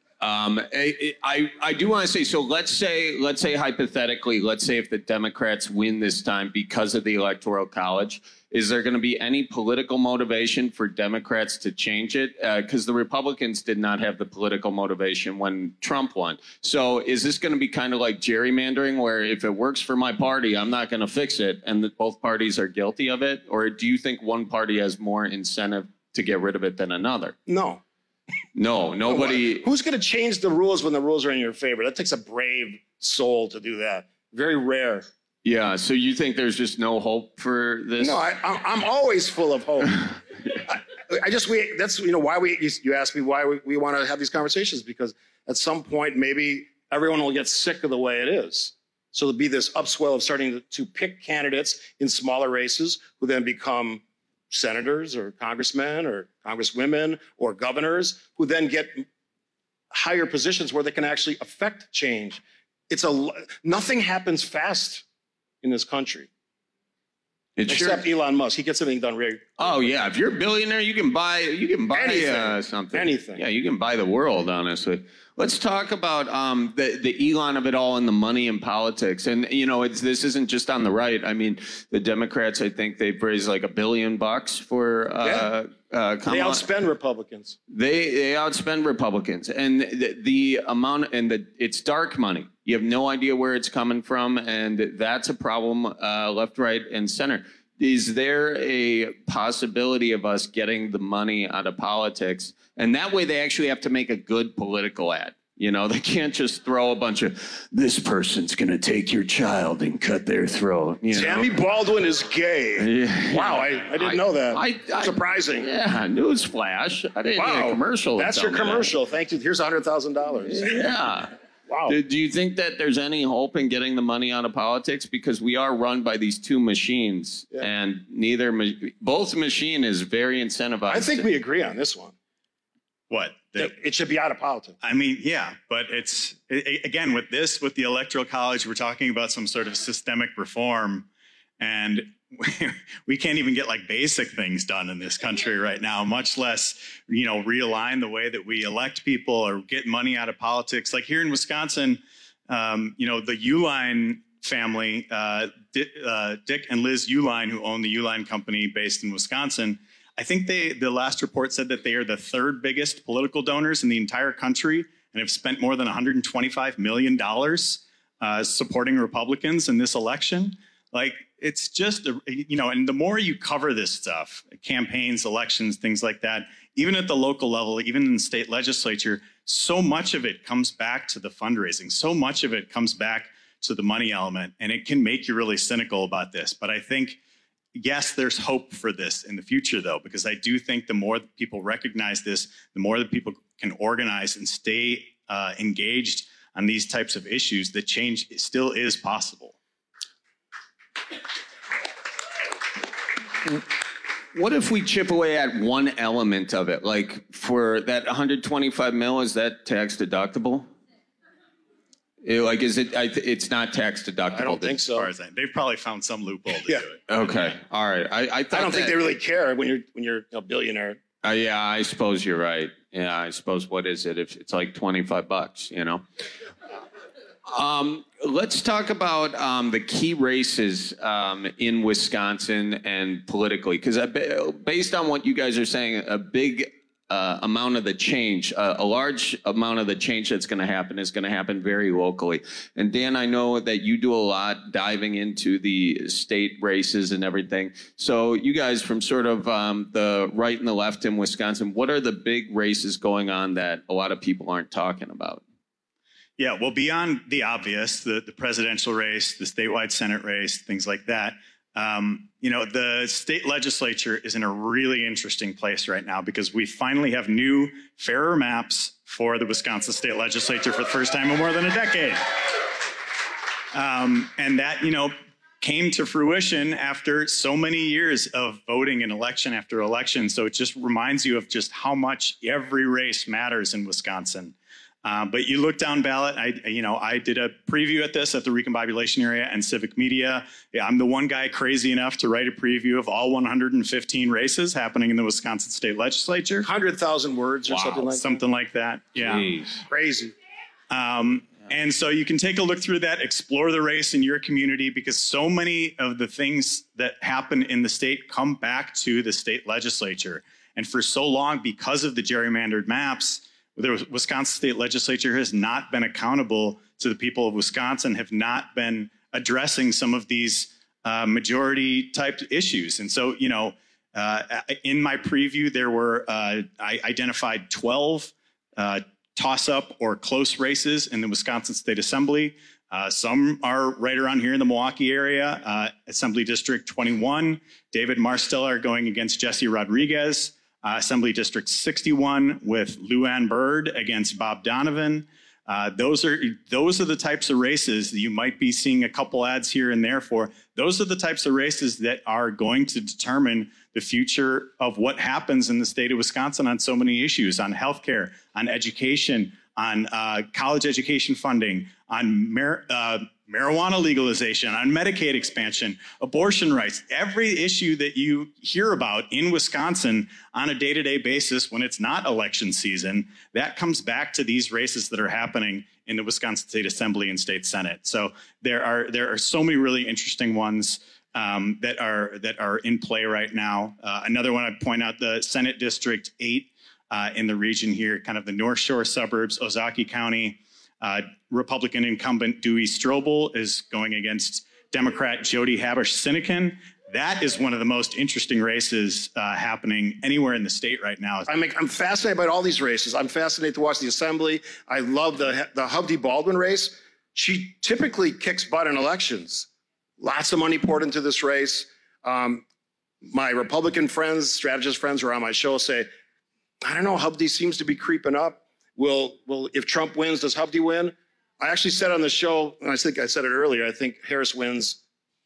I do want to say, so let's say hypothetically, let's say if the Democrats win this time because of the Electoral College, is there going to be any political motivation for Democrats to change it? Because the Republicans did not have the political motivation when Trump won. So is this going to be kind of like gerrymandering, where if it works for my party, I'm not going to fix it, and that both parties are guilty of it? Or do you think one party has more incentive to get rid of it than another? No. No, nobody. Who's going to change the rules when the rules are in your favor? That takes a brave soul to do that. Very rare. Yeah, so you think there's just no hope for this? No, I'm always full of hope. That's, you know, why you asked me why we want to have these conversations, because at some point maybe everyone will get sick of the way it is. So there'll be this upswell of starting to pick candidates in smaller races who then become senators or congressmen or congresswomen or governors, who then get higher positions where they can actually affect change. Nothing happens fast in this country. Except Elon Musk. He gets everything done really. Oh yeah, if you're a billionaire, you can buy anything. Something. Anything. Yeah, you can buy the world, honestly. Let's talk about the Elon of it all and the money in politics. And you know, this isn't just on the right. I mean, the Democrats, I think they've raised like $1 billion for they outspend Republicans. They outspend Republicans, and the amount, and it's dark money. You have no idea where it's coming from, and that's a problem, left, right, and center. Is there a possibility of us getting the money out of politics? And that way they actually have to make a good political ad. You know, they can't just throw a bunch of, this person's going to take your child and cut their throat. You know? Tammy Baldwin is gay. Yeah. Wow, I didn't know that. Surprising. Yeah, newsflash. I didn't need a commercial. That's your commercial. Thank you. Here's $100,000. Yeah. Wow. Do you think that there's any hope in getting the money out of politics? Because we are run by these two machines, and both machine is very incentivized. I think we agree on this one. What? It should be out of politics. I mean, yeah, but it's, again, with the Electoral College, we're talking about some sort of systemic reform, and we can't even get like basic things done in this country right now, much less, you know, realign the way that we elect people or get money out of politics. Like here in Wisconsin, you know, the Uline family, Dick and Liz Uline, who own the Uline company based in Wisconsin, I think the last report said that they are the third biggest political donors in the entire country and have spent more than $125 million supporting Republicans in this election. Like, it's just, and the more you cover this stuff, campaigns, elections, things like that, even at the local level, even in the state legislature, so much of it comes back to the fundraising. So much of it comes back to the money element, and it can make you really cynical about this. But I think, yes, there's hope for this in the future, though, because I do think the more that people recognize this, the more that people can organize and stay engaged on these types of issues, that change still is possible. What if we chip away at one element of it? Like, for that $125 million, is that tax deductible? It's not tax deductible. I don't think so. As far as they've probably found some loophole to do it. Okay. All right. I don't think they really care when you're a billionaire. Yeah, I suppose you're right. Yeah, I suppose, what is it? If it's like $25, Let's talk about the key races in Wisconsin and politically, because based on what you guys are saying, a big amount of the change, a large amount of the change that's going to happen is going to happen very locally. And Dan, I know that you do a lot diving into the state races and everything. So you guys, from sort of the right and the left in Wisconsin, what are the big races going on that a lot of people aren't talking about? Yeah, well, beyond the obvious, the presidential race, the statewide Senate race, things like that, the state legislature is in a really interesting place right now because we finally have new, fairer maps for the Wisconsin state legislature for the first time in more than a decade. And that, came to fruition after so many years of voting in election after election. So it just reminds you of just how much every race matters in Wisconsin. But you look down ballot, I did a preview at this at the Recombobulation area and Civic Media. Yeah, I'm the one guy crazy enough to write a preview of all 115 races happening in the Wisconsin state legislature. 100,000 words or something like that? Something like that, yeah. Jeez. Crazy. And so you can take a look through that, explore the race in your community, because so many of the things that happen in the state come back to the state legislature. And for so long, because of the gerrymandered maps, the Wisconsin state legislature has not been accountable to the people of Wisconsin, have not been addressing some of these majority type issues. And so, in my preview, there were, I identified 12 toss-up or close races in the Wisconsin State Assembly. Some are right around here in the Milwaukee area. Assembly District 21, David Marsteller going against Jesse Rodriguez. Assembly District 61 with Luann Bird against Bob Donovan. Those are the types of races that you might be seeing a couple ads here and there for. Those are the types of races that are going to determine the future of what happens in the state of Wisconsin on so many issues, on healthcare, on education, on college education funding, on marijuana legalization, on Medicaid expansion, abortion rights, every issue that you hear about in Wisconsin on a day-to-day basis when it's not election season, that comes back to these races that are happening in the Wisconsin State Assembly and State Senate. So there are so many really interesting ones that are in play right now. Another one I'd point out, the Senate District 8 in the region here, kind of the North Shore suburbs, Ozaukee County. Republican incumbent Dewey Strobel is going against Democrat Jody Habush-Sinekin. That is one of the most interesting races happening anywhere in the state right now. I'm fascinated by all these races. I'm fascinated to watch the assembly. I love the Hovde Baldwin race. She typically kicks butt in elections. Lots of money poured into this race. My Republican friends, strategist friends who are on my show say, I don't know, Hovde seems to be creeping up. Will if Trump wins, does Hovde win? I actually said on the show, and I think I said it earlier, I think Harris wins.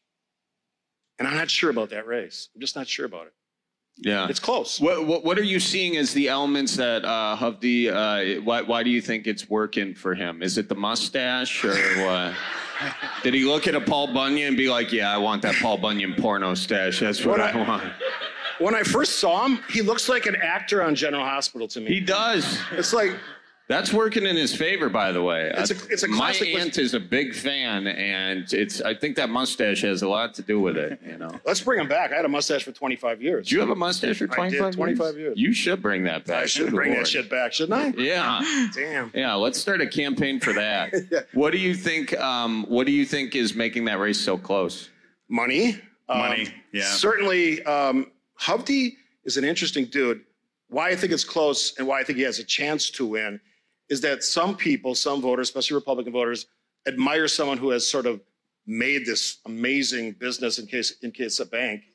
And I'm not sure about that race. I'm just not sure about it. Yeah. It's close. What are you seeing as the elements that Hovde, why do you think it's working for him? Is it the mustache or what? Did he look at a Paul Bunyan and be like, yeah, I want that Paul Bunyan porno stash. That's what I want. When I first saw him, he looks like an actor on General Hospital to me. He does. It's like, That's working in his favor, by the way. It's a My classic. aunt is a big fan, and I think that mustache has a lot to do with it. Let's bring him back. I had a mustache for 25 years. Do you have a mustache for 25 I did, 25 years? You should bring that back. I should Good bring Lord. that shit back, shouldn't I? Yeah. Damn. Yeah. Let's start a campaign for that. What do you think? What do you think is making that race so close? Money. Yeah. Certainly, Hovde is an interesting dude. Why I think it's close and why I think he has a chance to win is that some people, some voters, especially Republican voters, admire someone who has sort of made this amazing business in his case a bank,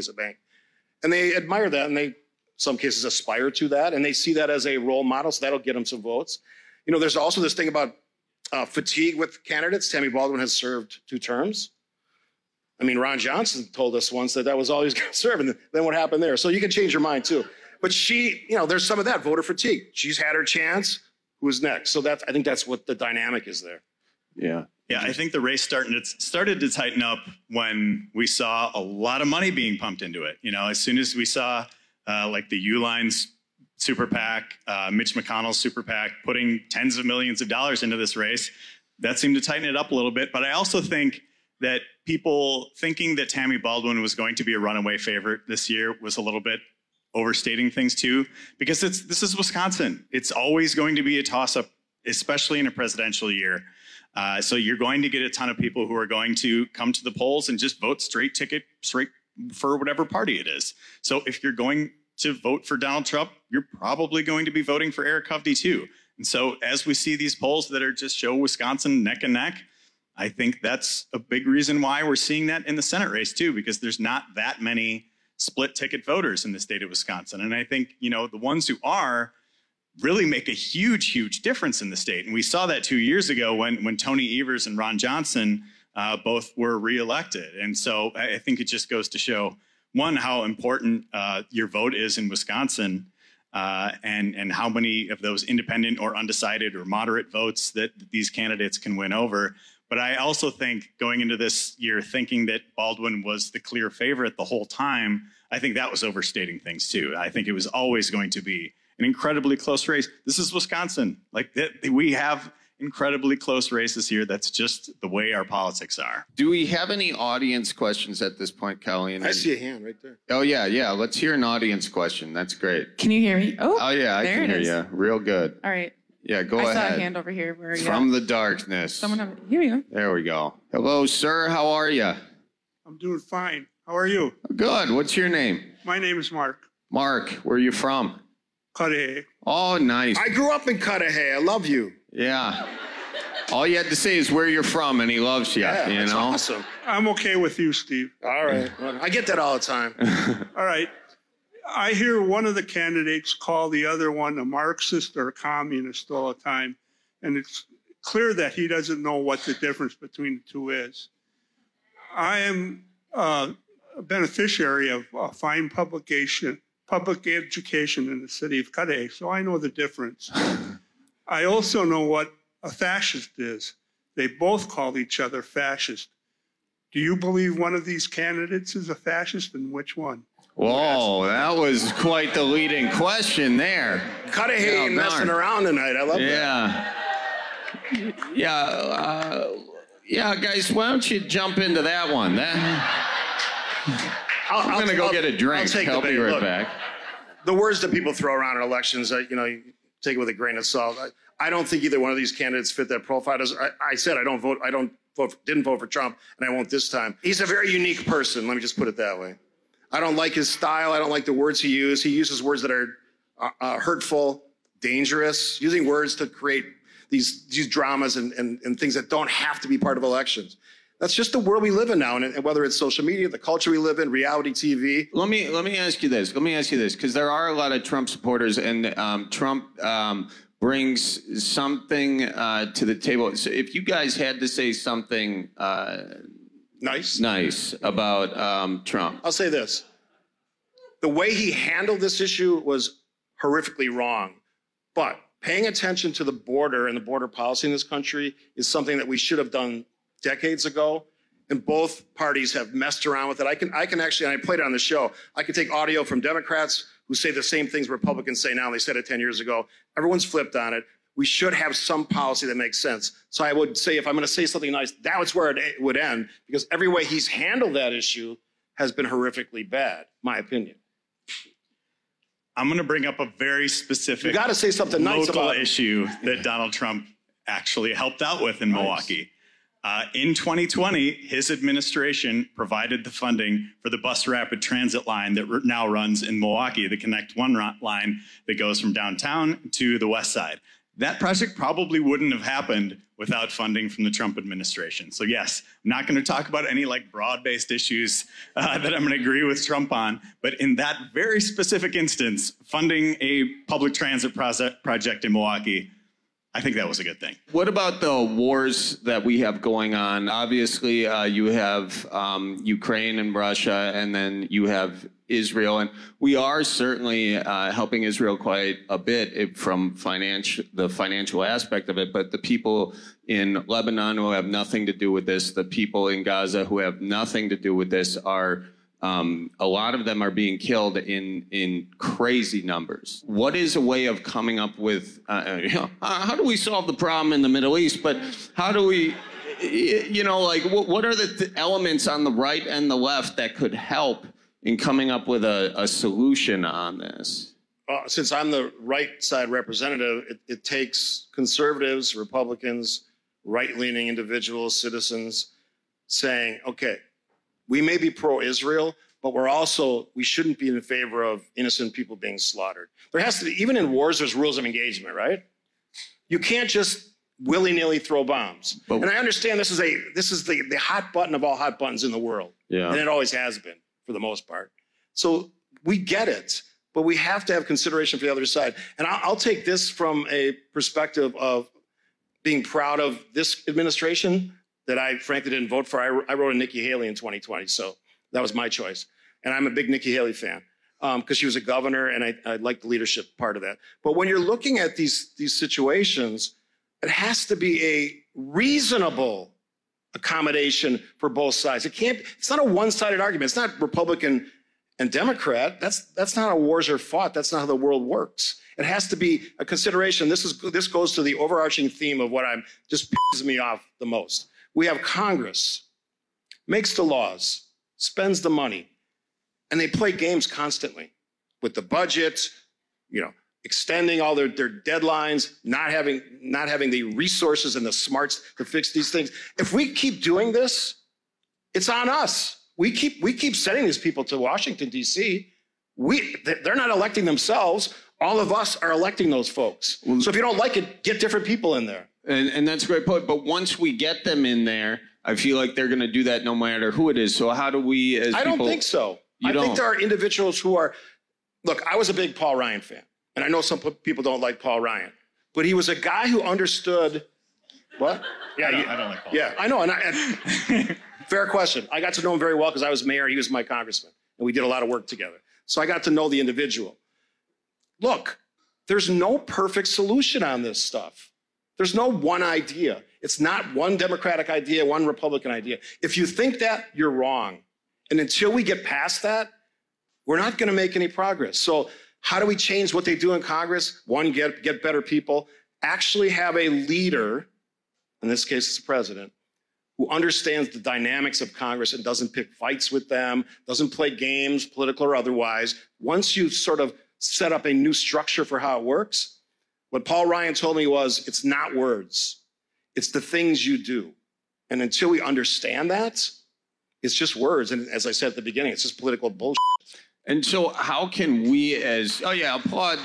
and they admire that, and they, some cases, aspire to that, and they see that as a role model, so that'll get them some votes. There's also this thing about fatigue with candidates. Tammy Baldwin has served 2 terms. I mean, Ron Johnson told us once that was all he was going to serve, and then what happened there? So you can change your mind too. But she, there's some of that voter fatigue. She's had her chance. Who's next? So I think that's what the dynamic is there. Yeah. Yeah, I think the race started to tighten up when we saw a lot of money being pumped into it. As soon as we saw like the Uline's super PAC, Mitch McConnell's super PAC putting tens of millions of dollars into this race, that seemed to tighten it up a little bit. But I also think that people thinking that Tammy Baldwin was going to be a runaway favorite this year was a little bit overstating things too, because this is Wisconsin. It's always going to be a toss-up, especially in a presidential year. So you're going to get a ton of people who are going to come to the polls and just vote straight for whatever party it is. So if you're going to vote for Donald Trump, you're probably going to be voting for Eric Hovde too. And so as we see these polls that are just show Wisconsin neck and neck, I think that's a big reason why we're seeing that in the Senate race too, because there's not that many split ticket voters in the state of Wisconsin. And I think, the ones who are really make a huge, huge difference in the state. And we saw that 2 years ago when Tony Evers and Ron Johnson both were reelected. And so I think it just goes to show, one, how important your vote is in Wisconsin and how many of those independent or undecided or moderate votes that these candidates can win over. But I also think going into this year thinking that Baldwin was the clear favorite the whole time, I think that was overstating things too. I think it was always going to be an incredibly close race. This is Wisconsin. We have incredibly close races here. That's just the way our politics are. Do we have any audience questions at this point, Colleen? I see a hand right there. Oh, yeah. Let's hear an audience question. That's great. Can you hear me? Oh yeah, I can hear you. Real good. All right. Yeah, go ahead. I saw a hand over here. Where are you? From the darkness. Here we go. There we go. Hello, sir. How are you? I'm doing fine. How are you? Good. What's your name? My name is Mark. Mark, where are you from? Cudahy. Oh, nice. I grew up in Cudahy. I love you. Yeah. All you had to say is where you're from, and he loves you. Yeah, you that's know. awesome. I'm okay with you, Steve. All right. I get that all the time. All right. I hear one of the candidates call the other one a Marxist or a communist all the time, and it's clear that he doesn't know what the difference between the two is. I am a beneficiary of a fine public education in the city of Cudahy, so I know the difference. I also know what a fascist is. They both call each other fascist. Do you believe one of these candidates is a fascist, and which one? Whoa, that was quite the leading question there. Cudahy ain't messing around tonight. I love that. Yeah, guys, why don't you jump into that one? I'm going to go get a drink. I'll be right back. The words that people throw around in elections, you take it with a grain of salt. I don't think either one of these candidates fit that profile. I said I didn't vote for Trump, and I won't this time. He's a very unique person. Let me just put it that way. I don't like his style. I don't like the words he uses. He uses words that are hurtful, dangerous, using words to create these dramas and things that don't have to be part of elections. That's just the world we live in now, and whether it's social media, the culture we live in, reality TV. Let me ask you this, because there are a lot of Trump supporters, and Trump brings something to the table. So if you guys had to say something nice about Trump, I'll say this: the way he handled this issue was horrifically wrong, but paying attention to the border and the border policy in this country is something that we should have done decades ago, and both parties have messed around with it. I can actually, and I played it on the show, I can take audio from Democrats who say the same things Republicans say now, and they said it 10 years ago. Everyone's flipped on it. we should have some policy that makes sense. So I would say, if I'm going to say something nice, that was where it would end, because every way he's handled that issue has been horrifically bad, my opinion. I'm going to bring up a very specific you got to say something nice local about issue that Donald Trump actually helped out with in Milwaukee. In 2020, his administration provided the funding for the bus rapid transit line that now runs in Milwaukee, the Connect One line that goes from downtown to the west side. That project probably wouldn't have happened without funding from the Trump administration. So yes, I'm not going to talk about any like broad-based issues that I'm going to agree with Trump on, but in that very specific instance, funding a public transit project in Milwaukee, I think that was a good thing. What about the wars that we have going on? Obviously, you have Ukraine and Russia, and then you have Israel. And we are certainly helping Israel quite a bit from the financial aspect of it. But the people in Lebanon who have nothing to do with this, the people in Gaza who have nothing to do with this are a lot of them are being killed in crazy numbers. What is a way of coming up with, how do we solve the problem in the Middle East? But how do we, what are the elements on the right and the left that could help in coming up with a solution on this? Since I'm the right side representative, it takes conservatives, Republicans, right-leaning individuals, citizens saying, okay, we may be pro-Israel, but we shouldn't be in favor of innocent people being slaughtered. There has to be, even in wars, there's rules of engagement, right? You can't just willy-nilly throw bombs. And I understand this is the hot button of all hot buttons in the world. Yeah. And it always has been, for the most part. So we get it, but we have to have consideration for the other side. And I'll take this from a perspective of being proud of this administration that I frankly didn't vote for. I wrote a Nikki Haley in 2020, so that was my choice. And I'm a big Nikki Haley fan because she was a governor, and I like the leadership part of that. But when you're looking at these situations, it has to be a reasonable accommodation for both sides. It's not a one-sided argument. It's not Republican and Democrat. That's not how wars are fought. That's not how the world works. It has to be a consideration. This goes to the overarching theme of what just pisses me off the most. We have Congress, makes the laws, spends the money, and they play games constantly with the budget, extending all their deadlines, not having the resources and the smarts to fix these things. If we keep doing this, it's on us. We keep sending these people to Washington, D.C. They're not electing themselves. All of us are electing those folks. So if you don't like it, get different people in there. And that's a great point. But once we get them in there, I feel like they're going to do that no matter who it is. So how do we as I people... don't think so. I think there are individuals who are... Look, I was a big Paul Ryan fan. And I know some people don't like Paul Ryan. But he was a guy who understood... What? Yeah, I don't like Paul. Yeah, I know. And fair question. I got to know him very well because I was mayor. He was my congressman. And we did a lot of work together. So I got to know the individual. Look, there's no perfect solution on this stuff. There's no one idea. It's not one Democratic idea, one Republican idea. If you think that, you're wrong. And until we get past that, we're not going to make any progress. So how do we change what they do in Congress? One, get better people. Actually have a leader, in this case it's the president, who understands the dynamics of Congress and doesn't pick fights with them, doesn't play games, political or otherwise. Once you sort of set up a new structure for how it works, what Paul Ryan told me was, it's not words, it's the things you do. And until we understand that, it's just words. And as I said at the beginning, it's just political bullshit. And so how can we applaud.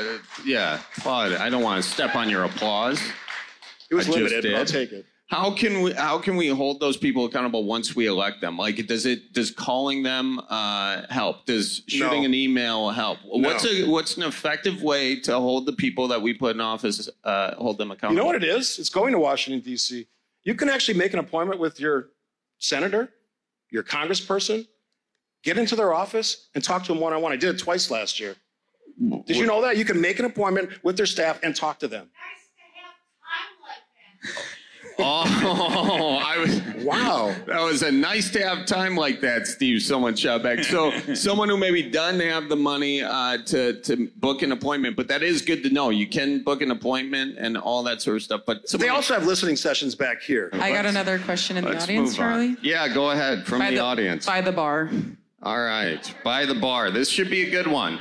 I don't want to step on your applause. It was limited, but I'll take it. How can we hold those people accountable once we elect them? Like, does calling them help? Does shooting an email help? No. What's an effective way to hold the people that we put in office, hold them accountable? You know what it is? It's going to Washington, D.C. You can actually make an appointment with your senator, your congressperson, get into their office and talk to them one-on-one. I did it twice last year. Did you know that? You can make an appointment with their staff and talk to them. Oh, Wow. That was a nice to have time like that, Steve. Someone shot back. So someone who maybe doesn't have the money to book an appointment, but that is good to know. You can book an appointment and all that sort of stuff. But they also have listening sessions back here. I got another question in the audience, Charlie. Yeah, go ahead from the audience. By the bar. All right, by the bar. This should be a good one.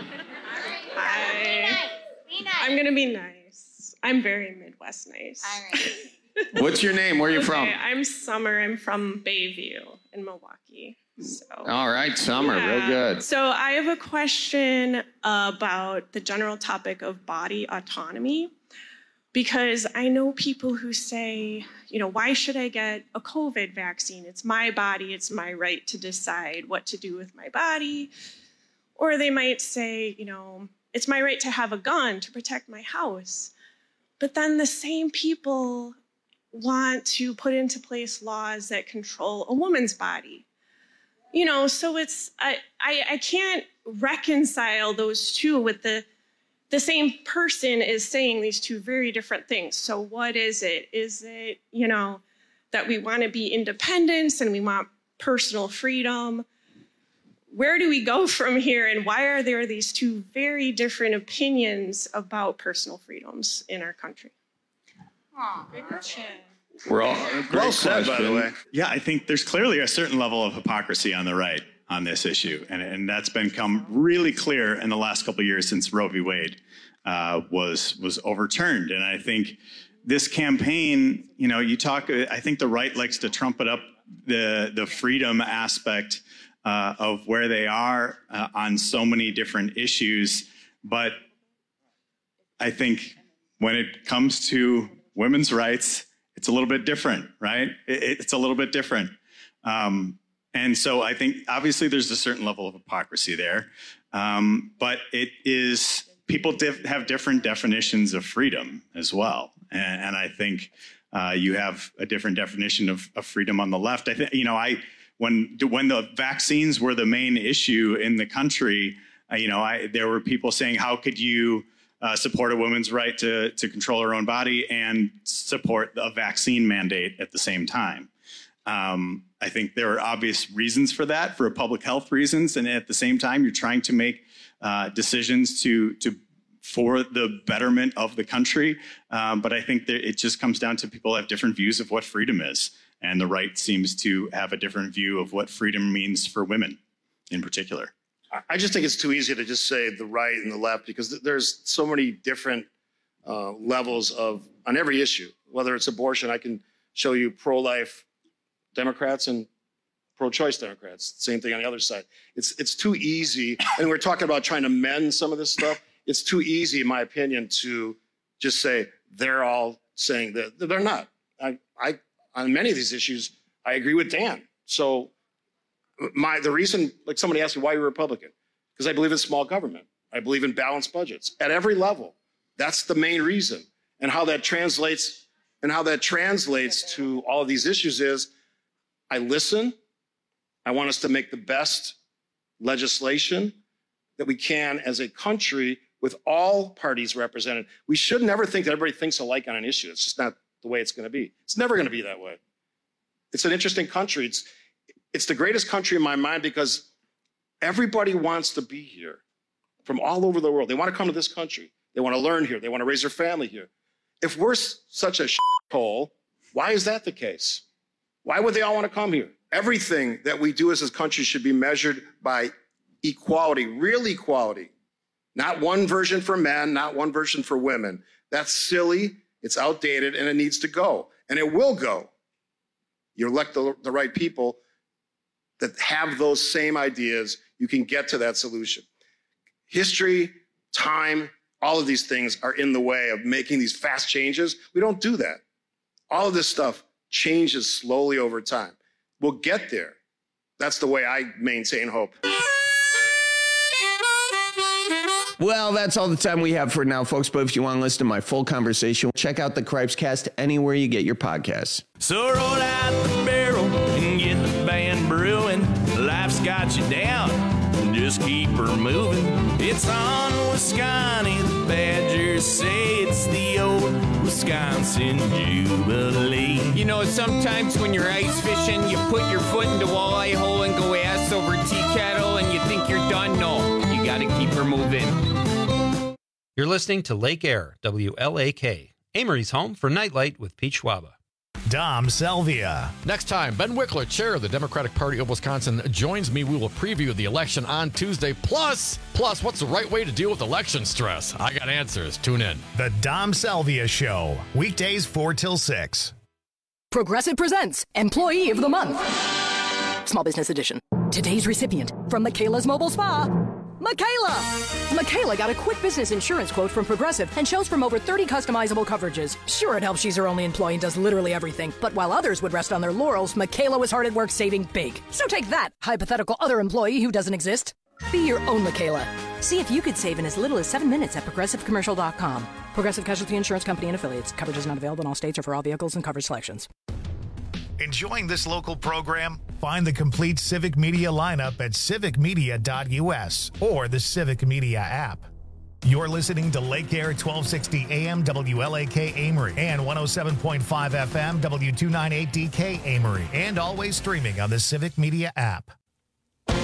I'm going to be nice. I'm very Midwest nice. All right. What's your name? Where are you from? I'm Summer. I'm from Bayview in Milwaukee. So. All right, Summer. Yeah. Real good. So I have a question about the general topic of body autonomy, because I know people who say, why should I get a COVID vaccine? It's my body. It's my right to decide what to do with my body. Or they might say, it's my right to have a gun to protect my house. But then the same people want to put into place laws that control a woman's body. So I can't reconcile those two with the same person is saying these two very different things. So what is it? Is it, that we want to be independent and we want personal freedom? Where do we go from here, and why are there these two very different opinions about personal freedoms in our country? Good question. We're all well said, by the way. Yeah, I think there's clearly a certain level of hypocrisy on the right on this issue, and that's become really clear in the last couple of years since Roe v. Wade was overturned. And I think this campaign, I think the right likes to trumpet up the freedom aspect of where they are on so many different issues. But I think when it comes to women's rights, it's a little bit different, right? It's a little bit different. And so I think obviously there's a certain level of hypocrisy there. But it is, people have different definitions of freedom as well. And I think you have a different definition of freedom on the left. I think, when the vaccines were the main issue in the country, there were people saying, how could you support a woman's right to control her own body and support a vaccine mandate at the same time? I think there are obvious reasons for that, for public health reasons. And at the same time, you're trying to make decisions for the betterment of the country. But I think that it just comes down to people have different views of what freedom is. And the right seems to have a different view of what freedom means for women in particular. I just think it's too easy to just say the right and the left, because there's so many different levels on every issue. Whether it's abortion, I can show you pro-life Democrats and pro-choice Democrats. Same thing on the other side. It's too easy. And we're talking about trying to mend some of this stuff. It's too easy, in my opinion, to just say they're all saying that. They're not. On many of these issues, I agree with Dan. So the reason, like somebody asked me, why are you Republican? Because I believe in small government. I believe in balanced budgets at every level. That's the main reason. And how that translates to all of these issues is I listen. I want us to make the best legislation that we can as a country with all parties represented. We should never think that everybody thinks alike on an issue. It's just not the way it's going to be. It's never going to be that way. It's an interesting country. It's the greatest country in my mind because everybody wants to be here from all over the world. They want to come to this country. They want to learn here. They want to raise their family here. If we're such a shithole, why is that the case? Why would they all want to come here? Everything that we do as a country should be measured by equality, real equality. Not one version for men, not one version for women. That's silly. It's outdated, and it needs to go, and it will go. You elect the right people that have those same ideas, you can get to that solution. History, time, all of these things are in the way of making these fast changes. We don't do that. All of this stuff changes slowly over time. We'll get there. That's the way I maintain hope. Well, that's all the time we have for now, folks. But if you want to listen to my full conversation, check out the Cripescast anywhere you get your podcasts. So roll out the barrel and get the band brewing. Life's got you down, just keep her moving. It's on Wisconsin, the Badgers say it's the old Wisconsin. Wisconsin Jubilee. You know, sometimes when you're ice fishing, you put your foot in the walleye hole and go ass over tea kettle and you think you're done. No, you got to keep her moving. You're listening to Lake Air, WLAK, Amory's home for Nightlight with Pete Schwaba. Dom Selvia. Next time, Ben Wickler, chair of the Democratic Party of Wisconsin, joins me. We will preview the election on Tuesday. Plus, what's the right way to deal with election stress? I got answers. Tune in. The Dom Selvia Show, weekdays 4 till 6. Progressive presents Employee of the Month. Small Business Edition. Today's recipient from Michaela's Mobile Spa, Michaela! Michaela got a quick business insurance quote from Progressive and chose from over 30 customizable coverages. Sure, it helps she's her only employee and does literally everything, but while others would rest on their laurels, Michaela was hard at work saving big. So take that, hypothetical other employee who doesn't exist. Be your own Michaela. See if you could save in as little as 7 minutes at ProgressiveCommercial.com. Progressive Casualty Insurance Company and Affiliates. Coverage is not available in all states or for all vehicles and coverage selections. Enjoying this local program? Find the complete Civic Media lineup at civicmedia.us or the Civic Media app. You're listening to Lake Air 1260 AM WLAK Amory and 107.5 FM W298DK Amory, and always streaming on the Civic Media app.